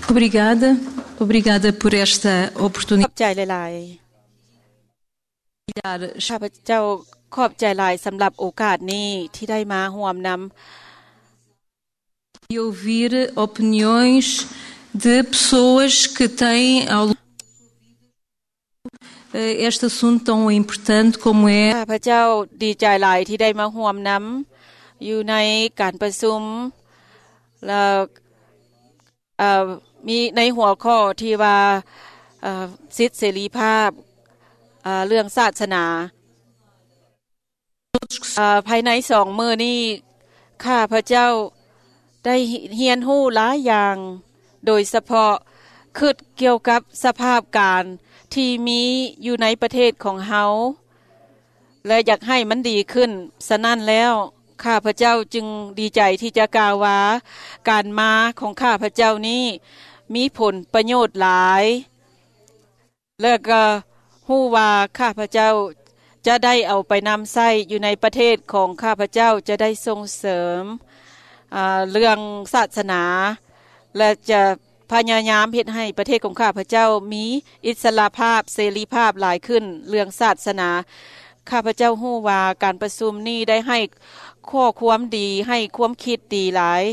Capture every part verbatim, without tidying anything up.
Obrigada, obrigada por esta ขอบ oportunidade ใจหลาย de partilhar ๆข้าพเจ้าขอบใจหลายสำหรับโอกาสนี้ที่ได้มาร่วมนำ e ouvir opiniões de pessoas que têm ao longo este assunto tão importante como é ข้าพเจ้าดีใจหลายที่ได้มาร่วมนำอยู่ในการประชุมแล้วเอ่อมีในหัวข้อที่ว่าเอ่อสิทธิเสรีภาพเอ่อเรื่องศาสนาเอ่อภายในสองมื้อนี้ข้าพเจ้าได้เรียนรู้หลายอย่างโดยเฉพาะคิดเกี่ยวกับสภาพการที่มีอยู่ในประเทศของเฮาและอยากให้มันดีขึ้นฉะนั้นแล้วข้าพเจ้าจึงดีใจที่จะกล่าวว่าการมาของข้าพเจ้านี้มีผลประโยชน์หลายและก็ฮู้ว่าข้าพเจ้าจะได้เอาไปนำใช้อยู่ในประเทศของข้าพเจ้าจะได้ส่งเสริมเรื่องศาสนาและจะพยายามเฮ็ดให้ประเทศของข้าพเจ้ามีอิสรภาพเสรีภาพหลายขึ้นเรื่องศาสนาข้าพเจ้าฮู้ว่าการประชุมนี้ได้ให้ข้อความดีให้ความคิดดีหลาย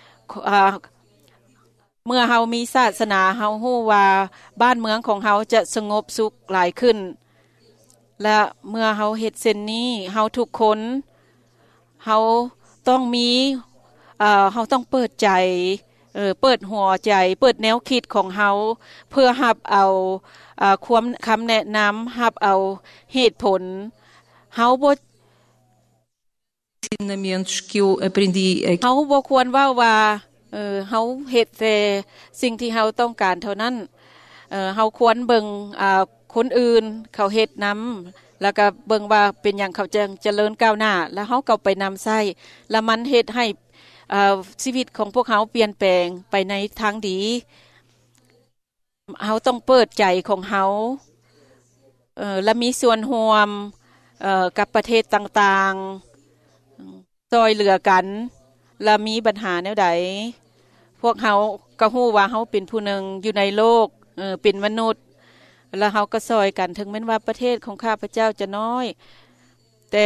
เมื่อเฮามีศาสนาเฮาฮู้ว่าบ้านเมืองของเฮาจะสงบสุขหลายขึ้นและเมื่อเฮาเฮ็ดเช่นนี้เฮาทุกคนเฮาต้องมีเอ่อเฮาต้องเปิดใจเอ่อเปิดหัวใจเปิดแนวคิดของเฮาเพื่อรับเอาเอ่อความคำแนะนำรับเอาเหตุผลเฮาบ่ ensinamentos que eu aprendi เฮาบ่ควรเว้าว่าเอ่อเฮาเฮ็ดแต่สิ่งที่เฮาต้องการเท่านั้นเอ่อเฮาควรเบิ่งอ่าคนอื่นเขาเฮ็ดนําแล้วก็เบิ่งว่าเป็นหยังเขาจะเจริญก้าวหน้าแล้วเฮาก็ไปนำใช้แล้วมันเฮ็ดให้เอ่อชีวิตของพวกเฮาเปลี่ยนแปลงไปในทางดีเฮาต้องเปิดใจของเฮาเอ่อและมีส่วนร่วมเอ่อกับประเทศต่างๆช่วยเหลือกันและมีปัญหาแนวใดพวกเฮาก็ฮู้ว่าเฮาเป็นผู้หนึ่งอยู่ในโลกเอ่อเป็นมนุษย์แล้วเฮาก็ช่วยกันถึงแม้ว่าประเทศของข้าพเจ้าจะน้อยแต่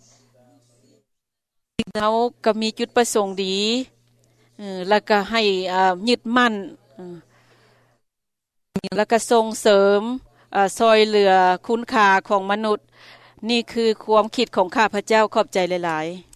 เฮาก็มีจุดประสงค์ดีเออแล้วก็ให้อ่ายึดมั่นแล้วก็ส่งเสริมอ่าช่วยเหลือคุณค่าของมนุษย์นี่คือความคิดของข้าพเจ้าขอบใจหลายๆ